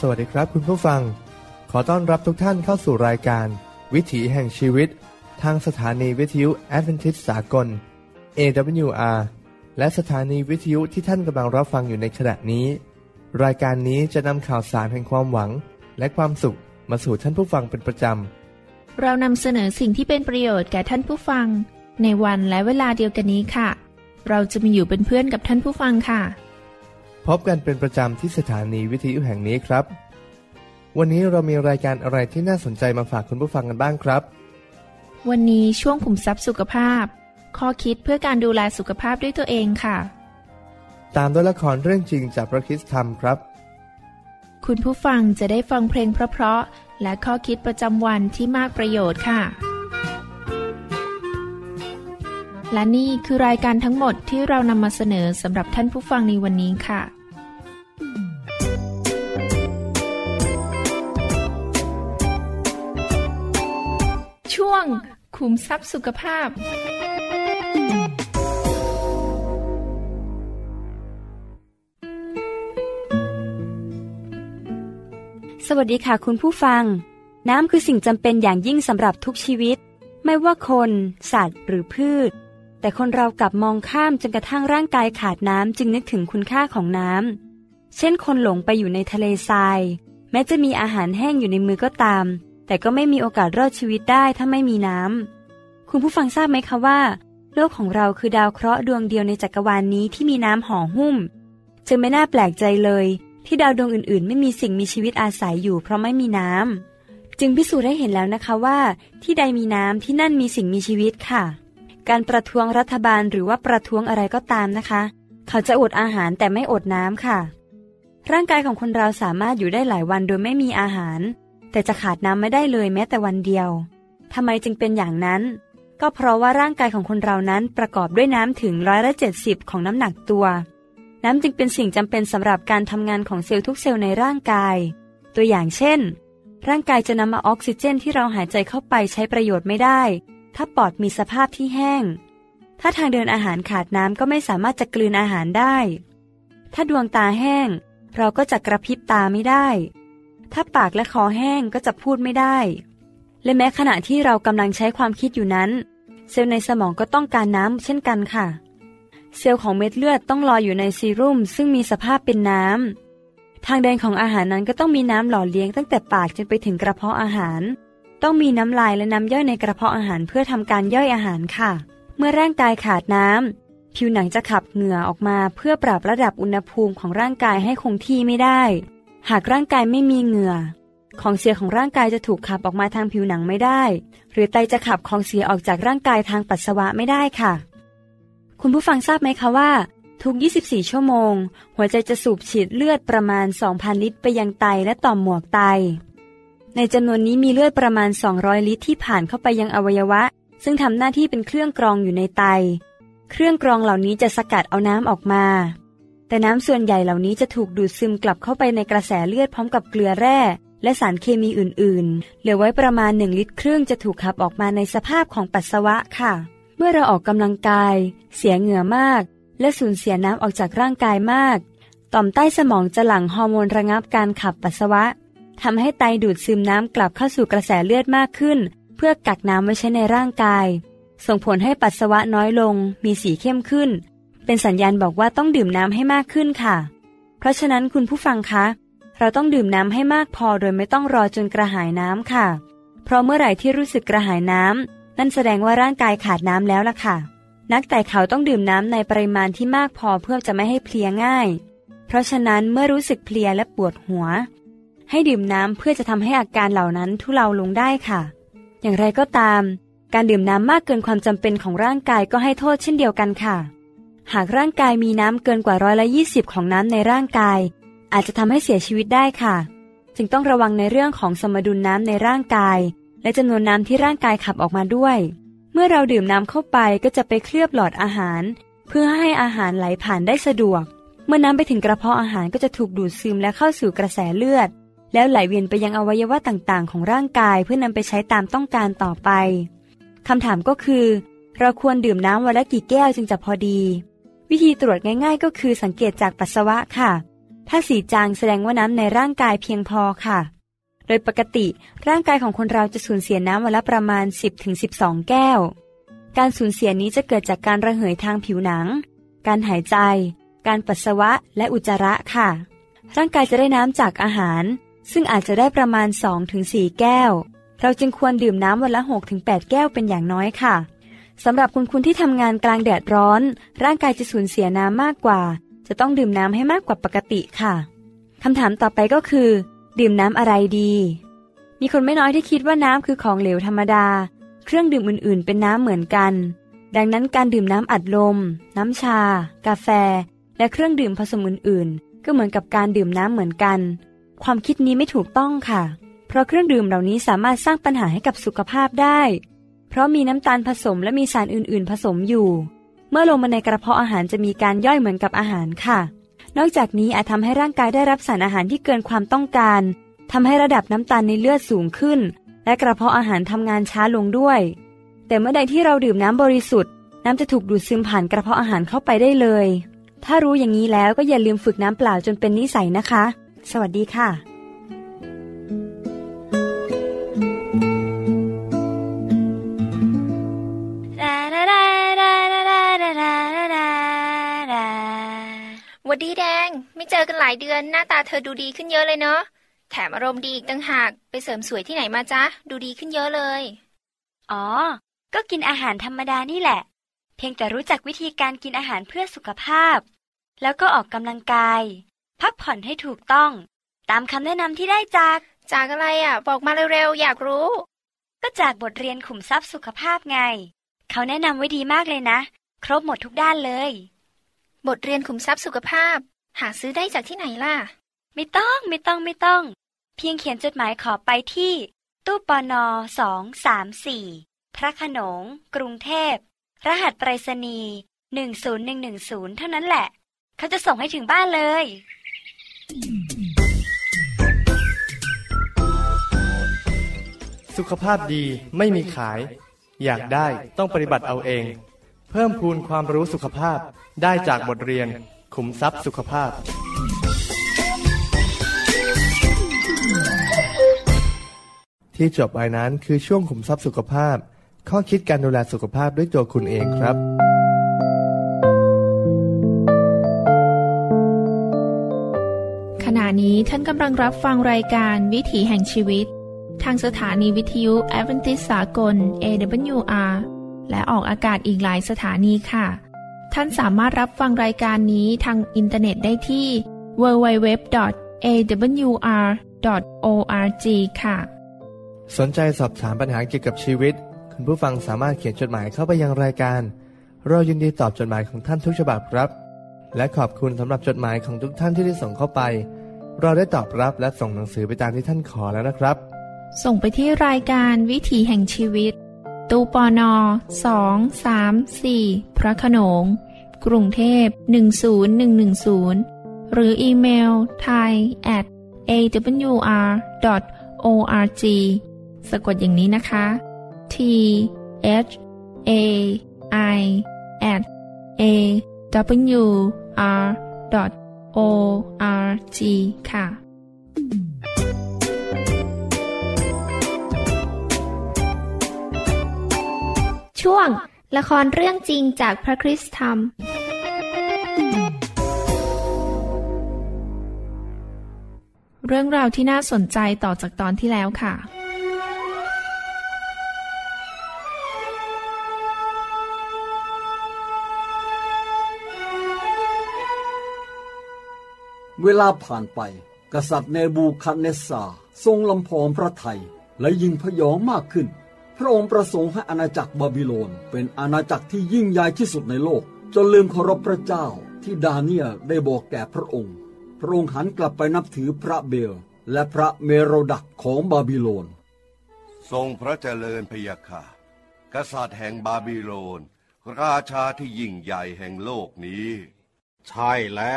สวัสดีครับคุณผู้ฟังขอต้อนรับทุกท่านเข้าสู่รายการวิถีแห่งชีวิตทางสถานีวิทยุแอดเวนทิสต์สากล AWR และสถานีวิทยุที่ท่านกำลังรับฟังอยู่ในขณะนี้รายการนี้จะนำข่าวสารแห่งความหวังและความสุขมาสู่ท่านผู้ฟังเป็นประจำเรานำเสนอสิ่งที่เป็นประโยชน์แก่ท่านผู้ฟังในวันและเวลาเดียวกันนี้ค่ะเราจะมาอยู่เป็นเพื่อนกับท่านผู้ฟังค่ะพบกันเป็นประจำที่สถานีวิทยุแห่งนี้ครับวันนี้เรามีรายการอะไรที่น่าสนใจมาฝากคุณผู้ฟังกันบ้างครับวันนี้ช่วงขุมทรัพย์สุขภาพข้อคิดเพื่อการดูแลสุขภาพด้วยตัวเองค่ะตามด้วยละครเรื่องจริงจากพระคริสต์ธรรมครับคุณผู้ฟังจะได้ฟังเพลงเพราะๆและข้อคิดประจำวันที่มากประโยชน์ค่ะและนี่คือรายการทั้งหมดที่เรานำมาเสนอสำหรับท่านผู้ฟังในวันนี้ค่ะช่วงขุมทรัพย์สุขภาพสวัสดีค่ะคุณผู้ฟังน้ำคือสิ่งจำเป็นอย่างยิ่งสำหรับทุกชีวิตไม่ว่าคนสัตว์หรือพืชแต่คนเรากลับมองข้ามจนกระทั่งร่างกายขาดน้ำจึงนึกถึงคุณค่าของน้ำเช่นคนหลงไปอยู่ในทะเลทรายแม้จะมีอาหารแห้งอยู่ในมือก็ตามแต่ก็ไม่มีโอกาสรอดชีวิตได้ถ้าไม่มีน้ำคุณผู้ฟังทราบไหมคะว่าโลกของเราคือดาวเคราะห์ดวงเดียวในจักรวาลนี้ที่มีน้ำห่อหุ้มจึงไม่น่าแปลกใจเลยที่ดาวดวงอื่นๆไม่มีสิ่งมีชีวิตอาศัยอยู่เพราะไม่มีน้ำจึงพิสูจน์ให้เห็นแล้วนะคะว่าที่ใดมีน้ำที่นั่นมีสิ่งมีชีวิตค่ะการประท้วงรัฐบาลหรือว่าประท้วงอะไรก็ตามนะคะเขาจะอดอาหารแต่ไม่อดน้ำค่ะร่างกายของคนเราสามารถอยู่ได้หลายวันโดยไม่มีอาหารแต่จะขาดน้ำไม่ได้เลยแม้แต่วันเดียวทำไมจึงเป็นอย่างนั้นก็เพราะว่าร่างกายของคนเรานั้นประกอบด้วยน้ำถึง70%ของน้ำหนักตัวน้ำจึงเป็นสิ่งจำเป็นสำหรับการทำงานของเซลล์ทุกเซลล์ในร่างกายตัวอย่างเช่นร่างกายจะนำเอาออกซิเจนที่เราหายใจเข้าไปใช้ประโยชน์ไม่ได้ถ้าปอดมีสภาพที่แห้งถ้าทางเดินอาหารขาดน้ำก็ไม่สามารถจะกลืนอาหารได้ถ้าดวงตาแห้งเราก็จะกระพริบตาไม่ได้ถ้าปากและคอแห้งก็จะพูดไม่ได้และแม้ขณะที่เรากำลังใช้ความคิดอยู่นั้นเซลล์ในสมองก็ต้องการน้ำเช่นกันค่ะเซลล์ของเม็ดเลือดต้องลอยอยู่ในซีรุ่มซึ่งมีสภาพเป็นน้ำทางเดินของอาหารนั้นก็ต้องมีน้ำหล่อเลี้ยงตั้งแต่ปากจนไปถึงกระเพาะอาหารต้องมีน้ำลายและน้ำย่อยในกระเพาะอาหารเพื่อทำการย่อยอาหารค่ะเมื่อร่างกายขาดน้ำผิวหนังจะขับเหงื่อออกมาเพื่อปรับระดับอุณหภูมิของร่างกายให้คงที่ไม่ได้หากร่างกายไม่มีเหงื่อของเสียของร่างกายจะถูกขับออกมาทางผิวหนังไม่ได้หรือไตจะขับของเสียออกจากร่างกายทางปัสสาวะไม่ได้ค่ะคุณผู้ฟังทราบไหมคะว่าทุก24ชั่วโมงหัวใจจะสูบฉีดเลือดประมาณ 2,000 ลิตรไปยังไตและต่อมหมวกไตในจำนวนนี้มีเลือดประมาณ200ลิตรที่ผ่านเข้าไปยังอวัยวะซึ่งทำหน้าที่เป็นเครื่องกรองอยู่ในไตเครื่องกรองเหล่านี้จะสกัดเอาน้ำออกมาแต่น้ำส่วนใหญ่เหล่านี้จะถูกดูดซึมกลับเข้าไปในกระแสเลือดพร้อมกับเกลือแร่และสารเคมีอื่นๆเหลือไว้ประมาณ1ลิตรครึ่งจะถูกขับออกมาในสภาพของปัสสาวะค่ะเมื่อเราออกกำลังกายเสียเหงื่อมากและสูญเสียน้ำออกจากร่างกายมากต่อมใต้สมองจะหลั่งฮอร์โมนระงับการขับปัสสาวะทำให้ไตดูดซึมน้ำกลับเข้าสู่กระแสเลือดมากขึ้นเพื่อกักน้ำไว้ใช้ในร่างกายส่งผลให้ปัสสาวะน้อยลงมีสีเข้มขึ้นเป็นสัญญาณบอกว่าต้องดื่มน้ำให้มากขึ้นค่ะเพราะฉะนั้นคุณผู้ฟังคะเราต้องดื่มน้ำให้มากพอโดยไม่ต้องรอจนกระหายน้ำค่ะเพราะเมื่อไหร่ที่รู้สึกกระหายน้ำนั่นแสดงว่าร่างกายขาดน้ำแล้วล่ะค่ะนักไต่เขาต้องดื่มน้ำในปริมาณที่มากพอเพื่อจะไม่ให้เพลียง่ายเพราะฉะนั้นเมื่อรู้สึกเพลียและปวดหัวให้ดื่มน้ำเพื่อจะทำให้อาการเหล่านั้นทุเลาลงได้ค่ะอย่างไรก็ตามการดื่มน้ำมากเกินความจำเป็นของร่างกายก็ให้โทษเช่นเดียวกันค่ะหากร่างกายมีน้ำเกินกว่า120ของน้ำในร่างกายอาจจะทำให้เสียชีวิตได้ค่ะจึงต้องระวังในเรื่องของสมดุลน้ำในร่างกายและจำนวนน้ำที่ร่างกายขับออกมาด้วยเมื่อเราดื่มน้ำเข้าไปก็จะไปเคลือบหลอดอาหารเพื่อให้อาหารไหลผ่านได้สะดวกเมื่อน้ำไปถึงกระเพาะอาหารก็จะถูกดูดซึมและเข้าสู่กระแสเลือดแล้วไหลเวียนไปยังอวัยวะต่างๆของร่างกายเพื่อนำไปใช้ตามต้องการต่อไปคำถามก็คือเราควรดื่มน้ำวันละกี่แก้วจึงจะพอดีวิธีตรวจง่ายๆก็คือสังเกตจากปัสสาวะค่ะถ้าสีจางแสดงว่าน้ำในร่างกายเพียงพอค่ะโดยปกติร่างกายของคนเราจะสูญเสียน้ำวันละประมาณ 10-12 แก้วการสูญเสียนี้จะเกิดจากการระเหยทางผิวหนังการหายใจการปัสสาวะและอุจจาระค่ะร่างกายจะได้น้ำจากอาหารซึ่งอาจจะได้ประมาณ 2-4 แก้วเราจึงควรดื่มน้ำวันละ 6-8 แก้วเป็นอย่างน้อยค่ะสำหรับคุณที่ทำงานกลางแดดร้อนร่างกายจะสูญเสียน้ำมากกว่าจะต้องดื่มน้ำให้มากกว่าปกติค่ะคำถามต่อไปก็คือดื่มน้ำอะไรดีมีคนไม่น้อยที่คิดว่าน้ำคือของเหลวธรรมดาเครื่องดื่มอื่นๆเป็นน้ำเหมือนกันดังนั้นการดื่มน้ำอัดลมน้ำชากาแฟและเครื่องดื่มผสมอื่นๆก็เหมือนกับการดื่มน้ำเหมือนกันความคิดนี้ไม่ถูกต้องค่ะเพราะเครื่องดื่มเหล่านี้สามารถสร้างปัญหาให้กับสุขภาพได้เพราะมีน้ำตาลผสมและมีสารอื่นๆผสมอยู่เมื่อลงมาในกระเพาะอาหารจะมีการย่อยเหมือนกับอาหารค่ะนอกจากนี้อาจทำให้ร่างกายได้รับสารอาหารที่เกินความต้องการทำให้ระดับน้ำตาลในเลือดสูงขึ้นและกระเพาะอาหารทำงานช้าลงด้วยแต่เมื่อใดที่เราดื่มน้ำบริสุทธิ์น้ำจะถูกดูดซึมผ่านกระเพาะอาหารเข้าไปได้เลยถ้ารู้อย่างนี้แล้วก็อย่าลืมฝึกน้ำเปล่าจนเป็นนิสัยนะคะสวัสดีค่ะวัสดีแดงไม่เจอกันหลายเดือนหน้าตาเธอดูดีขึ้นเยอะเลยเนาะแถมอารมณ์ดีอีกต่างหากไปเสริมสวยที่ไหนมาจ๊ะดูดีขึ้นเยอะเลยอ๋อก็กินอาหารธรรมดานี่แหละเพียงแต่รู้จักวิธีการกินอาหารเพื่อสุขภาพแล้วก็ออกกำลังกายพักผ่อนให้ถูกต้องตามคำแนะนำที่ได้จากอะไรอ่ะบอกมาเร็วๆอยากรู้ก็จากบทเรียนขุมทรัพย์สุขภาพไงเขาแนะนำไว้ดีมากเลยนะครบหมดทุกด้านเลยบทเรียนขุมทรัพย์สุขภาพหาซื้อได้จากที่ไหนล่ะไม่ต้องเพียงเขียนจดหมายขอไปที่ตู้ปน234พระโขนงกรุงเทพรหัสไปรษณีย์10110เท่านั้นแหละเขาจะส่งให้ถึงบ้านเลยสุขภาพดีไม่มีขายอยากได้ต้องปฏิบัติเอาเองเพิ่มพูนความรู้สุขภาพได้จากบทเรียนขุมทรัพย์สุขภาพที่จบไปนั้นคือช่วงขุมทรัพย์สุขภาพข้อคิดการดูแลสุขภาพด้วยตัวคุณเองครับขณะนี้ท่านกำลังรับฟังรายการวิถีแห่งชีวิตทางสถานีวิทยุแอดเวนทิสต์สากล AWR และออกอากาศอีกหลายสถานีค่ะท่านสามารถรับฟังรายการนี้ทางอินเทอร์เน็ตได้ที่ www.awr.org ค่ะสนใจสอบถามปัญหาเกี่ยวกับชีวิตคุณผู้ฟังสามารถเขียนจดหมายเข้าไปยังรายการเรายินดีตอบจดหมายของท่านทุกฉบับครับและขอบคุณสำหรับจดหมายของทุกท่านที่ได้ส่งเข้าไปเราได้ตอบรับและส่งหนังสือไปตามที่ท่านขอแล้วนะครับส่งไปที่รายการวิถีแห่งชีวิตตู้ปน234พระโขนงกรุงเทพ10110หรืออีเมล thai@awr.org สะกดอย่างนี้นะคะ thai@awr.org ค่ะช่วงละครเรื่องจริงจากพระคริสตธรรมเรื่องราวที่น่าสนใจต่อจากตอนที่แล้วค่ะเวลาผ่านไปกษัตริย์เนบูคัดเนสซาร์ทรงลำพองพระทัยและยิ่งพยองมากขึ้นพระองค์ประสงค์ให้อาณาจักรบาบิโลนเป็นอาณาจักรที่ยิ่งใหญ่ที่สุดในโลกจนลืมเคารพพระเจ้าที่ดาเนียลได้บอกแก่พระองค์หันกลับไปนับถือพระเบลและพระเมโรดักของบาบิโลนทรงพระเจริญพยาค่ะกษัตริย์แห่งบาบิโลนราชาที่ยิ่งใหญ่แห่งโลกนี้ใช่แล้ว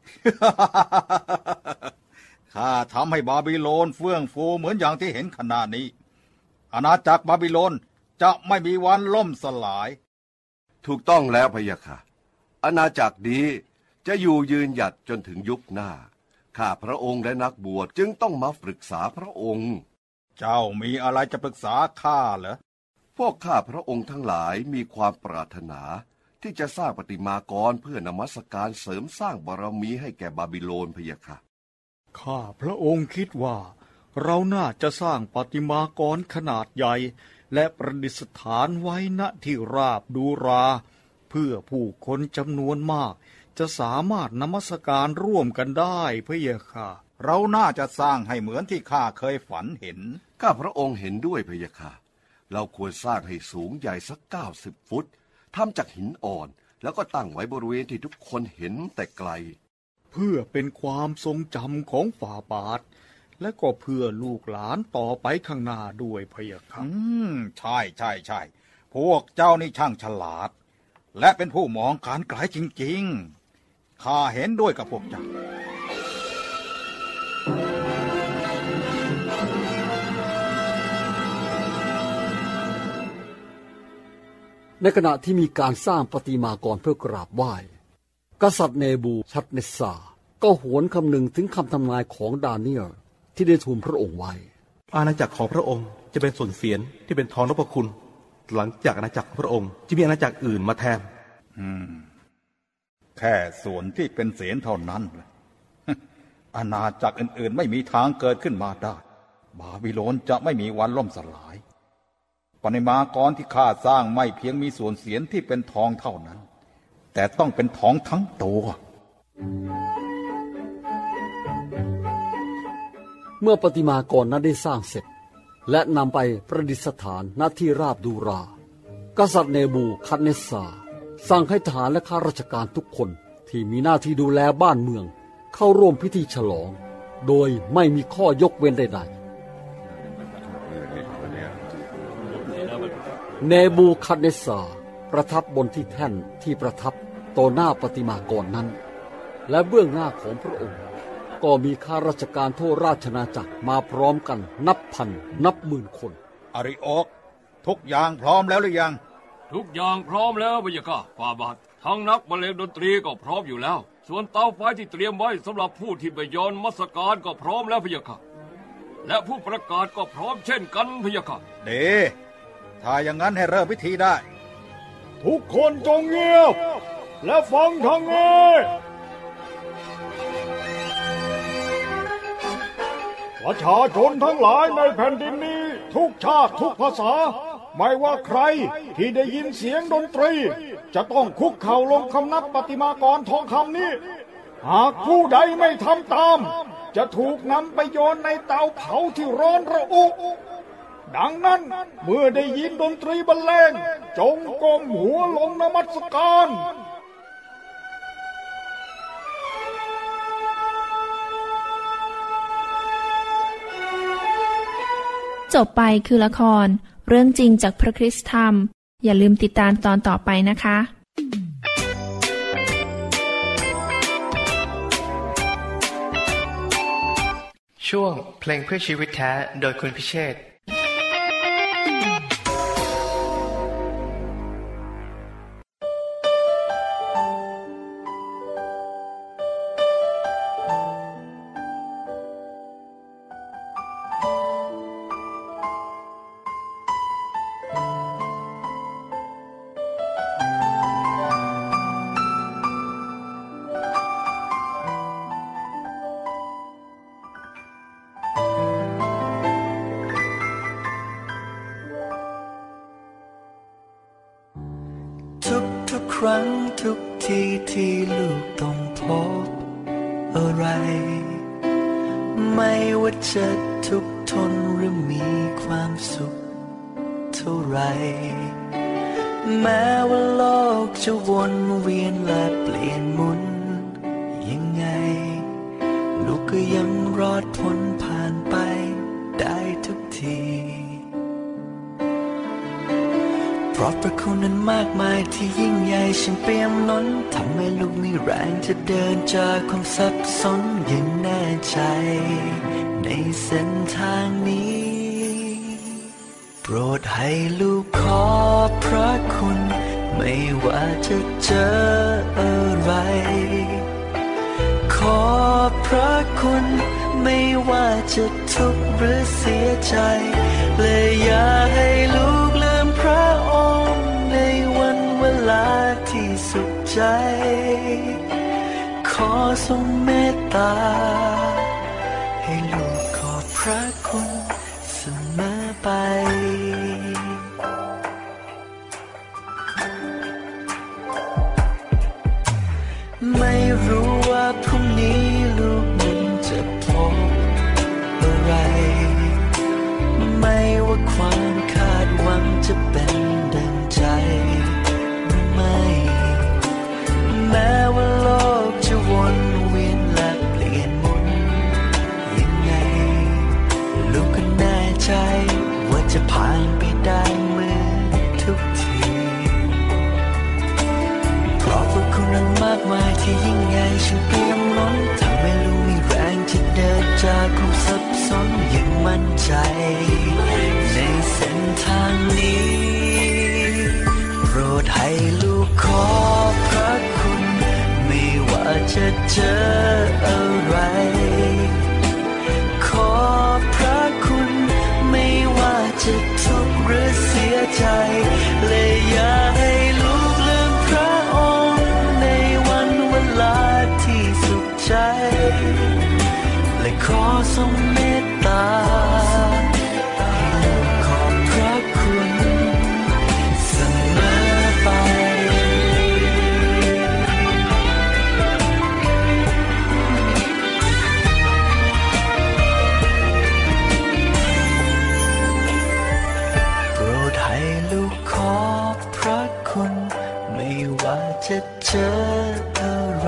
ข้าทำให้บาบิโลนเฟื่องฟูเหมือนอย่างที่เห็นขณะนี้อาณาจักรบาบิโลนจะไม่มีวันล่มสลายถูกต้องแล้วพะยะค่ะอาณาจักรนี้จะอยู่ยืนหยัดจนถึงยุคหน้าข้าพระองค์และนักบวชจึงต้องมาปรึกษาพระองค์เจ้ามีอะไรจะปรึกษาข้าเหรอพวกข้าพระองค์ทั้งหลายมีความปรารถนาที่จะสร้างประติมากรเพื่อนมัสการเสริมสร้างบารมีให้แก่บาบิโลนพะยะค่ะข้าพระองค์คิดว่าเราน่าจะสร้างประติมากรขนาดใหญ่และประดิษฐานไว้ณที่ราบดูราเพื่อผู้คนจำนวนมากจะสามารถนมัสการร่วมกันได้พะยะค่ะเราน่าจะสร้างให้เหมือนที่ข้าเคยฝันเห็นข้าพระองค์เห็นด้วยพะยะค่ะเราควรสร้างให้สูงใหญ่สัก90 ฟุตทำจากหินอ่อนแล้วก็ตั้งไว้บริเวณที่ทุกคนเห็นแต่ไกลเพื่อเป็นความทรงจำของฝ่าบาทและก็เพื่อลูกหลานต่อไปข้างหน้าด้วยพะยะค่ะใช่พวกเจ้านี่ช่างฉลาดและเป็นผู้มองการไกลจริงๆข้าเห็นด้วยกับพวกเจ้าในขณะที่มีการสร้างประติมากรเพื่อกราบไหว้กษัตริย์เนบูชัดเนสซาร์ก็หวนคำนึงถึงคำทำนายของดาเนียลที่ได้ทูลพระองค์ไว้อาณาจักรของพระองค์จะเป็นส่วนเสียนที่เป็นทองนพคุณหลังจากอาณาจักรของพระองค์จะมีอาณาจักรอื่นมาแทนแค่ส่วนที่เป็นเสียนเท่านั้นอาณาจักรอื่นๆไม่มีทางเกิดขึ้นมาได้บาบิโลนจะไม่มีวันล่มสลายประติมากรที่ข้าสร้างไม่เพียงมีส่วนเสียนที่เป็นทองเท่านั้นแต่ต้องเป็นทองทั้งตัวเมื่อประติมากรนั้นได้สร้างเสร็จและนำไปประดิษฐานณที่ราบดูรากษัตริย์เนบูคัดเนสซาร์สั่งให้ทหารและข้าราชการทุกคนที่มีหน้าที่ดูแลบ้านเมืองเข้าร่วมพิธีฉลองโดยไม่มีข้อยกเว้นใดๆเนบูคัดเนสซาร์ประทับบนที่แท่นที่ประทับต่อหน้าประติมากรนั้นและเบื้องหน้าของพระองค์ก็มีข้าราชการทั่วราชอาณาจักรมาพร้อมกันนับพันนับหมื่นคนอาริโอกทุกอย่างพร้อมแล้วหรือยังทุกอย่างพร้อมแล้วพะยะค่ะฝ่าบาททั้งนักบรรเลงดนตรีก็พร้อมอยู่แล้วส่วนเตาไฟที่เตรียมไว้สำหรับผู้ที่ไปย้อนมัสการก็พร้อมแล้วพะยะค่ะและผู้ประกาศก็พร้อมเช่นกันพะยะค่ะดีถ้าอย่างนั้นให้เริ่มพิธีได้ทุกคนจงเงียบและฟังทางนี้ประชาชนทั้งหลายในแผ่นดินนี้ทุกชาติทุกภาษาไม่ว่าใครที่ได้ยินเสียงดนตรีจะต้องคุกเข่าลงคำนับประติมากรทองคำนี้หากผู้ใดไม่ทำตามจะถูกนำไปโยนในเตาเผาที่ร้อนระอุดังนั้นเมื่อได้ยินดนตรีบรรเลงจงก้มหัวลงนมัสการจบไปคือละครเรื่องจริงจากพระคริสต์ธรรมอย่าลืมติดตามตอนต่อไปนะคะช่วงเพลงเพื่อชีวิตแท้โดยคุณพิเชษฐ์ครั้งทุกทีที่ลูกต้องพบอะไรไม่ว่าจะทุกข์ทนหรือมีความสุขเท่าไรแม้ว่าโลกจะวนเวียนและเปลี่ยนหมุนยังไงลูกก็ยังรอดพ้นผ่านไปได้ทุกทีเพราะพระคุณนั้นมากมายที่ยิ่งใหญ่ฉันเปี่ยมล้นทำให้ลูกมีแรงจะเดินจากความสับสนอย่างแน่ใจในเส้นทางนี้โปรดให้ลูกขอพระคุณไม่ว่าจะเจออะไรขออบพระคุณไม่ว่าจะทุกข์หรือเสียใจเลยอย่าให้ลูกลืมพระองค์ในวันเวลาที่สุขใจขอทรงเมตตาให้ลูกขอบพระคุณเสมอไปไม่รู้ว่าพรุ่งนี้ลูกนั้นจะพบอะไรไม่ว่าความคาดหวังจะเป็นดังใจหรือไม่แม้ว่าโลกจะวนเวียนและเปลี่ยนหมุนยังไงลูกก็แน่ใจว่าจะผ่านไปได้เหมือนทุกทีเพราะว่าคุณนั้นมากมายที่ยิ่งใหญ่ฉันเปี่ยมล้นทำให้ลูกมีแรงที่เดินจากความสับสนอย่างมั่นใจในเส้นทางนี้โปรดให้ลูกขอบพระคุณไม่ว่าจะเจออะไรขอบพระคุณไม่ว่าจะทุกข์หรือเสียใจเลยอย่าให้ลูกลืมพระองค์ในวันเวลาที่สุขใจและขอทรงเมตตาให้ลูกขอบพระคุณเสมอไปโปรดให้ลูกขอบพระคุณไม่ว่าจะเจออะไร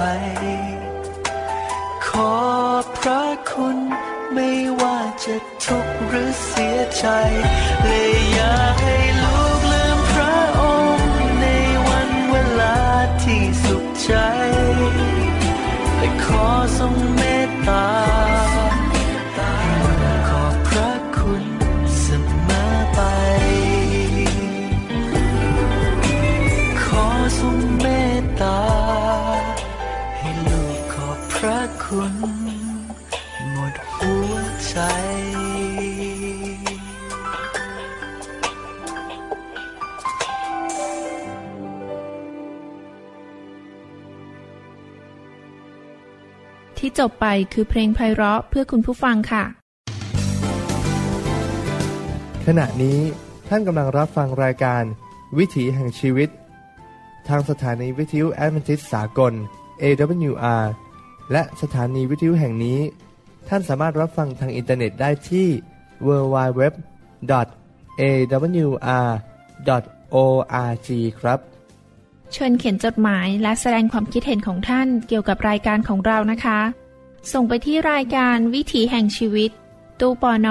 ขอบพระคุณไม่ว่าจะทุกข์หรือเสียใจเลยอย่าให้ลูกลืมพระองค์ในวันเวลาที่สุขใจและขอทรงเมตตาให้ลูกขอบพระคุณเสมอไปขอทรงเมตตาให้ลูกขอบพระคุณหมดหัวใจที่จบไปคือเพลงไพเราะเพื่อคุณผู้ฟังค่ะขณะนี้ท่านกำลังรับฟังรายการวิถีแห่งชีวิตทางสถานีวิทยุแอดเวนทิสต์สากล AWR และสถานีวิทยุแห่งนี้ท่านสามารถรับฟังทางอินเทอร์เน็ตได้ที่ www.awr.org ครับเชิญเขียนจดหมายและแสดงความคิดเห็นของท่านเกี่ยวกับรายการของเรานะคะส่งไปที่รายการวิถีแห่งชีวิตตู้ปน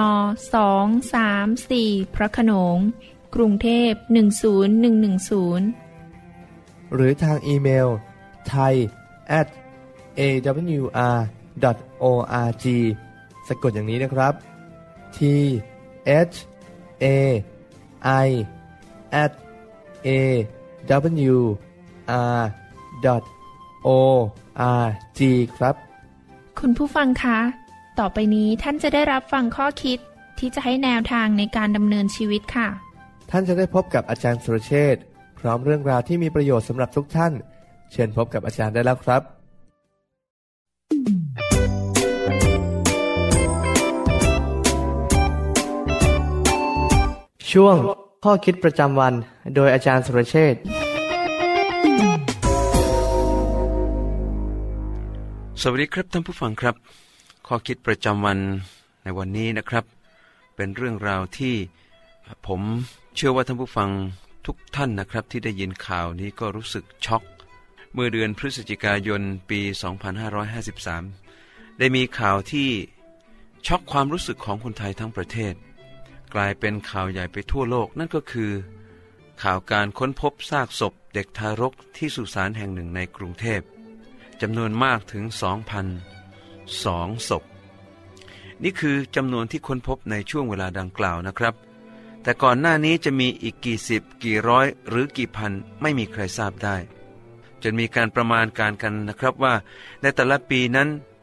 234พระโขนงกรุงเทพ10110 หรือทางอีเมล thai@awr.org สะกดอย่างนี้นะครับ thai@awr.org ครับคุณผู้ฟังคะต่อไปนี้ท่านจะได้รับฟังข้อคิดที่จะให้แนวทางในการดำเนินชีวิตค่ะท่านจะได้พบกับอาจารย์สุรเชษฐ์พร้อมเรื่องราวที่มีประโยชน์สำหรับทุกท่านเชิญพบกับอาจารย์ได้แล้วครับช่วงข้อคิดประจำวันโดยอาจารย์สุรเชษฐ์สวัสดีครับท่านผู้ฟังครับข้อคิดประจำวันในวันนี้นะครับเป็นเรื่องราวที่ผมเชื่อว่าท่านผู้ฟังทุกท่านนะครับที่ได้ยินข่าวนี้ก็รู้สึกช็อกเมื่อเดือนพฤศจิกายนปี2553ได้มีข่าวที่ช็อกความรู้สึกของคนไทยทั้งประเทศกลายเป็นข่าวใหญ่ไปทั่วโลกนั่นก็คือข่าวการค้นพบซากศพเด็กทารกที่สุสานแห่งหนึ่งในกรุงเทพจำนวนมากถึง 2,002 ศพนี่คือจำนวนที่ค้นพบในช่วงเวลาดังกล่าวนะครับแต่ก่อนหน้านี้จะมีอีกกี่สิบกี่ร้อยหรือกี่พันไม่มีใครทราบได้จนมีการประมาณการกันนะครับว่าในแต่ละปีนั้น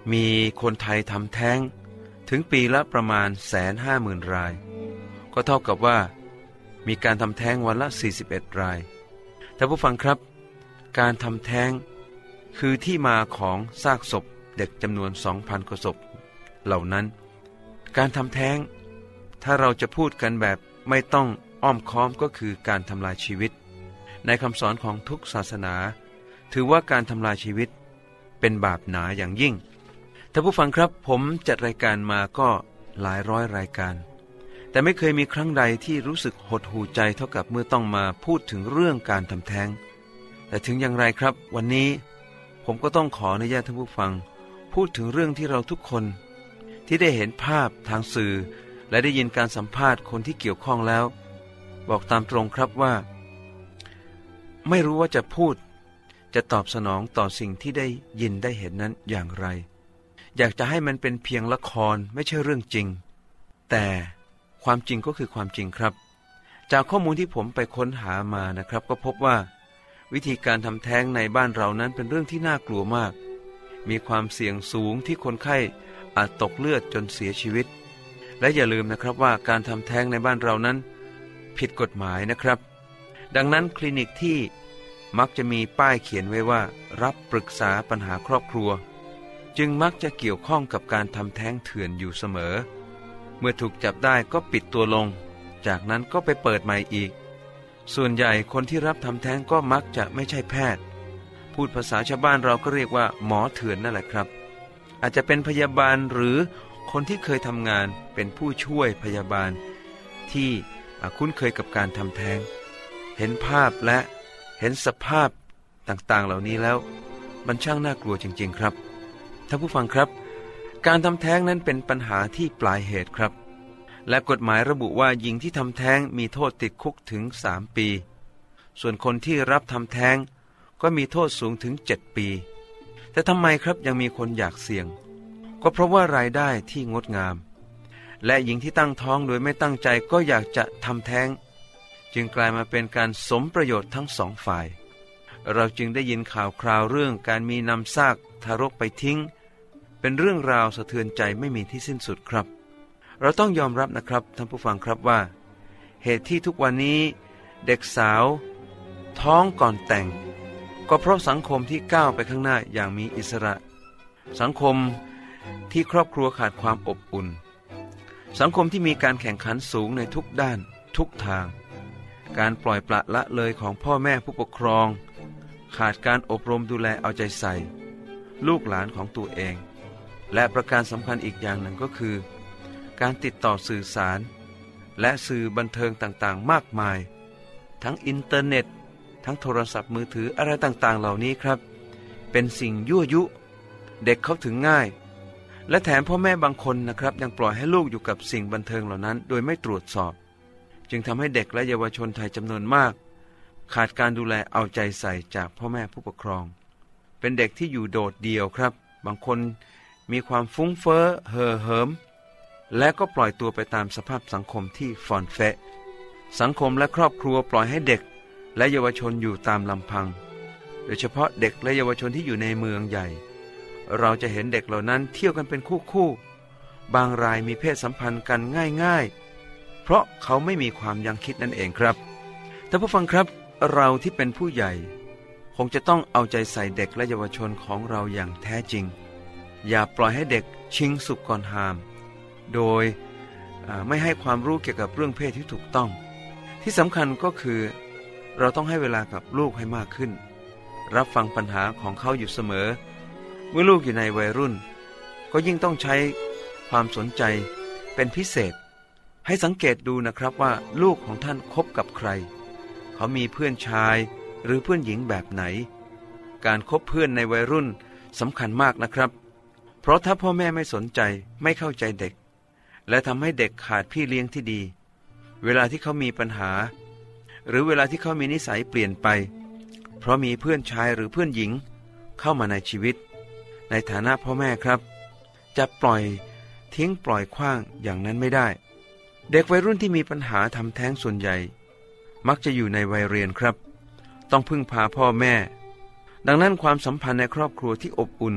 มีคนไทยทำแท้งถึงปีละประมาณ 150,000 รายก็เท่ากับว่ามีการทำแท้งวันละ41 รายแต่ผู้ฟังครับการทำแท้งคือที่มาของซากศพเด็กจำนวน 2,000 กว่าศพเหล่านั้นการทำแท้งถ้าเราจะพูดกันแบบไม่ต้องอ้อมค้อมก็คือการทำลายชีวิตในคำสอนของทุกศาสนาถือว่าการทำลายชีวิตเป็นบาปหนาอย่างยิ่งท่านผู้ฟังครับผมจัดรายการมาก็หลายร้อยรายการแต่ไม่เคยมีครั้งใดที่รู้สึกหดหู่ใจเท่ากับเมื่อต้องมาพูดถึงเรื่องการทำแท้งแต่ถึงอย่างไรครับวันนี้ผมก็ต้องขออนุญาตท่านผู้ฟังพูดถึงเรื่องที่เราทุกคนที่ได้เห็นภาพทางสื่อและได้ยินการสัมภาษณ์คนที่เกี่ยวข้องแล้วบอกตามตรงครับว่าไม่รู้ว่าจะพูดจะตอบสนองต่อสิ่งที่ได้ยินได้เห็นนั้นอย่างไรอยากจะให้มันเป็นเพียงละครไม่ใช่เรื่องจริงแต่ความจริงก็คือความจริงครับจากข้อมูลที่ผมไปค้นหามานะครับก็พบว่าวิธีการทำแท้งในบ้านเรานั้นเป็นเรื่องที่น่ากลัวมากมีความเสี่ยงสูงที่คนไข้อาจตกเลือดจนเสียชีวิตและอย่าลืมนะครับว่าการทำแท้งในบ้านเรานั้นผิดกฎหมายนะครับดังนั้นคลินิกที่มักจะมีป้ายเขียนไว้ว่ารับปรึกษาปัญหาครอบครัวจึงมักจะเกี่ยวข้องกับการทำแท้งเถื่อนอยู่เสมอเมื่อถูกจับได้ก็ปิดตัวลงจากนั้นก็ไปเปิดใหม่อีกส่วนใหญ่คนที่รับทำแท้งก็มักจะไม่ใช่แพทย์พูดภาษาชาวบ้านเราก็เรียกว่าหมอเถื่อนนั่นแหละครับอาจจะเป็นพยาบาลหรือคนที่เคยทำงานเป็นผู้ช่วยพยาบาลที่คุ้นเคยกับการทำแท้งเห็นภาพและเห็นสภาพต่างๆเหล่านี้แล้วมันช่างน่ากลัวจริงๆครับท่านผู้ฟังครับการทำแท้งนั้นเป็นปัญหาที่ปลายเหตุครับและกฎหมายระบุว่าหญิงที่ทำแท้งมีโทษติดคุกถึง3 ปีส่วนคนที่รับทำแท้งก็มีโทษสูงถึง7 ปีแต่ทำไมครับยังมีคนอยากเสี่ยงก็เพราะว่ารายได้ที่งดงามและหญิงที่ตั้งท้องโดยไม่ตั้งใจก็อยากจะทำแท้งจึงกลายมาเป็นการสมประโยชน์ทั้งสองฝ่ายเราจึงได้ยินข่าวคราวเรื่องการมีนำซากทารกไปทิ้งเป็นเรื่องราวสะเทือนใจไม่มีที่สิ้นสุดครับเราต้องยอมรับนะครับท่านผู้ฟังครับว่าเหตุที่ทุกวันนี้เด็กสาวท้องก่อนแต่งก็เพราะสังคมที่ก้าวไปข้างหน้าอย่างมีอิสระสังคมที่ครอบครัวขาดความอบอุ่นสังคมที่มีการแข่งขันสูงในทุกด้านทุกทางการปล่อยปละละเลยของพ่อแม่ผู้ปกครองขาดการอบรมดูแลเอาใจใส่ลูกหลานของตัวเองและประการสำคัญอีกอย่างหนึ่งก็คือการติดต่อสื่อสารและสื่อบันเทิงต่างๆมากมายทั้งอินเทอร์เน็ตทั้งโทรศัพท์มือถืออะไรต่างๆเหล่านี้ครับเป็นสิ่งยั่วยุเด็กเข้าถึงง่ายและแถมพ่อแม่บางคนนะครับยังปล่อยให้ลูกอยู่กับสิ่งบันเทิงเหล่านั้นโดยไม่ตรวจสอบจึงทำให้เด็กและเยาวชนไทยจำนวนมากขาดการดูแลเอาใจใส่จากพ่อแม่ผู้ปกครองเป็นเด็กที่อยู่โดดเดี่ยวครับบางคนมีความฟุ้งเฟ้อเห่อเหิมและก็ปล่อยตัวไปตามสภาพสังคมที่ฟ่อนแฟะสังคมและครอบครัวปล่อยให้เด็กและเยาวชนอยู่ตามลำพังโดยเฉพาะเด็กและเยาวชนที่อยู่ในเมืองใหญ่เราจะเห็นเด็กเหล่านั้นเที่ยวกันเป็นคู่บางรายมีเพศสัมพันธ์กันง่ายๆเพราะเขาไม่มีความยังคิดนั่นเองครับท่านผู้ฟังครับเราที่เป็นผู้ใหญ่คงจะต้องเอาใจใส่เด็กและเยาวชนของเราอย่างแท้จริงอย่าปล่อยให้เด็กชิงสุกก่อนหามโดยไม่ให้ความรู้เกี่ยวกับเรื่องเพศที่ถูกต้องที่สำคัญก็คือเราต้องให้เวลากับลูกให้มากขึ้นรับฟังปัญหาของเขาอยู่เสมอเมื่อลูกอยู่ในวัยรุ่นก็ยิ่งต้องใช้ความสนใจเป็นพิเศษให้สังเกตดูนะครับว่าลูกของท่านคบกับใครเขามีเพื่อนชายหรือเพื่อนหญิงแบบไหนการคบเพื่อนในวัยรุ่นสำคัญมากนะครับเพราะถ้าพ่อแม่ไม่สนใจไม่เข้าใจเด็กและทำให้เด็กขาดพี่เลี้ยงที่ดีเวลาที่เขามีปัญหาหรือเวลาที่เขามีนิสัยเปลี่ยนไปเพราะมีเพื่อนชายหรือเพื่อนหญิงเข้ามาในชีวิตในฐานะพ่อแม่ครับจะปล่อยทิ้งปล่อยขว้างอย่างนั้นไม่ได้เด็กวัยรุ่นที่มีปัญหาทำแท้งส่วนใหญ่มักจะอยู่ในวัยเรียนครับต้องพึ่งพาพ่อแม่ดังนั้นความสัมพันธ์ในครอบครัวที่อบอุ่น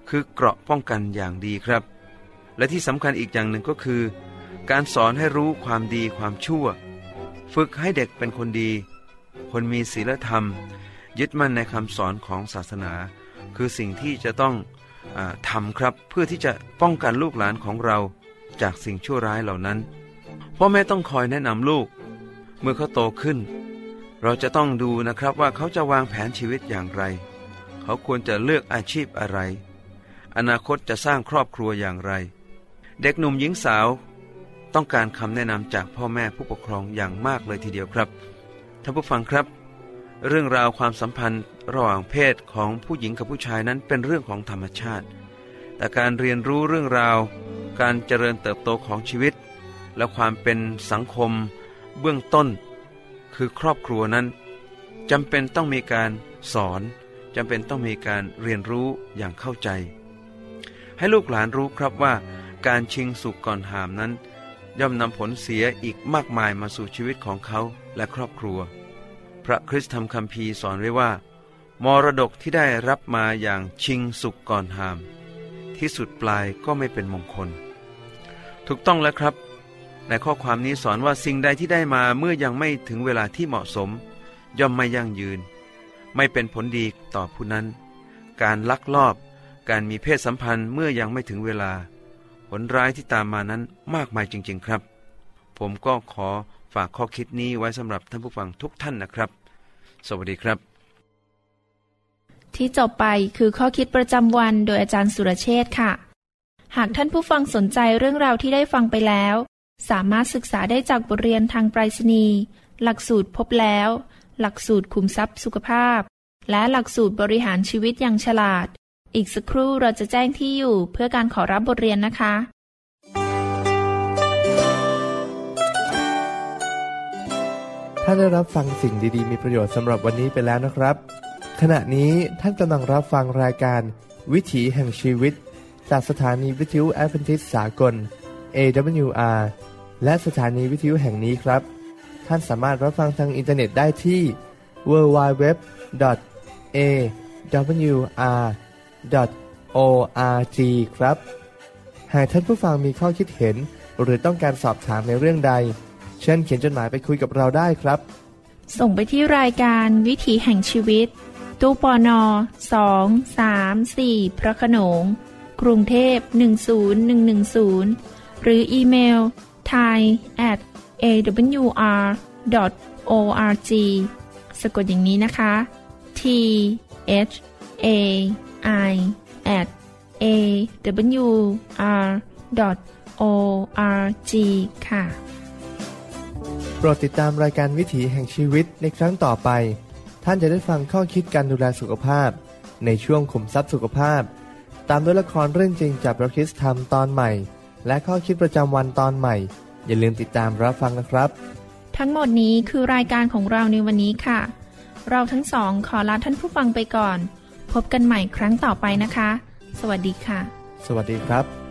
คือเกราะป้องกันอย่างดีครับและที่สำคัญอีกอย่างหนึ่งก็คือการสอนให้รู้ความดีความชั่วฝึกให้เด็กเป็นคนดีคนมีศีลธรรมยึดมั่นในคำสอนของศาสนาคือสิ่งที่จะต้องทำครับเพื่อที่จะป้องกันลูกหลานของเราจากสิ่งชั่วร้ายเหล่านั้นพ่อแม่ต้องคอยแนะนำลูกเมื่อเขาโตขึ้นเราจะต้องดูนะครับว่าเขาจะวางแผนชีวิตอย่างไรเขาควรจะเลือกอาชีพอะไรอนาคตจะสร้างครอบครัวอย่างไรเด็กหนุ่มหญิงสาวต้องการคำแนะนำจากพ่อแม่ผู้ปกครองอย่างมากเลยทีเดียวครับท่านผู้ฟังครับเรื่องราวความสัมพันธ์ระหว่างเพศของผู้หญิงกับผู้ชายนั้นเป็นเรื่องของธรรมชาติแต่การเรียนรู้เรื่องราวการเจริญเติบโตของชีวิตและความเป็นสังคมเบื้องต้นคือครอบครัวนั้นจำเป็นต้องมีการสอนจำเป็นต้องมีการเรียนรู้อย่างเข้าใจให้ลูกหลานรู้ครับว่าการชิงสุกก่อนหามนั้นย่อมนำผลเสียอีกมากมายมาสู่ชีวิตของเขาและครอบครัวพระคริสตธรรมคัมภีร์สอนไว้ว่ามรดกที่ได้รับมาอย่างชิงสุกก่อนหามที่สุดปลายก็ไม่เป็นมงคลถูกต้องแล้วครับในข้อความนี้สอนว่าสิ่งใดที่ได้มาเมื่อยังไม่ถึงเวลาที่เหมาะสมย่อมไม่ยั่งยืนไม่เป็นผลดีต่อผู้นั้นการลักลอบการมีเพศสัมพันธ์เมื่อยังไม่ถึงเวลาผลร้ายที่ตามมานั้นมากมายจริงๆครับผมก็ขอฝากข้อคิดนี้ไว้สำหรับท่านผู้ฟังทุกท่านนะครับสวัสดีครับที่จบไปคือข้อคิดประจำวันโดยอาจารย์สุรเชษฐ์ค่ะหากท่านผู้ฟังสนใจเรื่องราวที่ได้ฟังไปแล้วสามารถศึกษาได้จากบทเรียนทางไปรษณีย์หลักสูตรพบแล้วหลักสูตรขุมทรัพย์สุขภาพและหลักสูตรบริหารชีวิตอย่างฉลาดอีกสักครู่เราจะแจ้งที่อยู่เพื่อการขอรับบทเรียนนะคะท่านได้รับฟังสิ่งดีๆมีประโยชน์สำหรับวันนี้ไปแล้วนะครับขณะนี้ท่านกำลังรับฟังรายการวิถีแห่งชีวิตจากสถานีวิทยุแอดเวนทิสต์สากล AWR และสถานีวิทยุแห่งนี้ครับท่านสามารถรับฟังทางอินเทอร์เน็ตได้ที่ www.awr.org ครับหากท่านผู้ฟังมีข้อคิดเห็นหรือต้องการสอบถามในเรื่องใดเช่นเขียนจดหมายไปคุยกับเราได้ครับส่งไปที่รายการวิถีแห่งชีวิตตู้ปน234พระโขนงกรุงเทพ10110หรืออีเมล thai@awr.org สะกดอย่างนี้นะคะ thai@awr.org ค่ะโปรดติดตามรายการวิถีแห่งชีวิตในครั้งต่อไปท่านจะได้ฟังข้อคิดการดูแลสุขภาพในช่วงขุมทรัพย์สุขภาพตามด้วยละครเรื่องจริงจากพระคริสตธรรมตอนใหม่และข้อคิดประจำวันตอนใหม่อย่าลืมติดตามรับฟังนะครับทั้งหมดนี้คือรายการของเราในวันนี้ค่ะเราทั้งสองขอลาท่านผู้ฟังไปก่อนพบกันใหม่ครั้งต่อไปนะคะสวัสดีค่ะสวัสดีครับ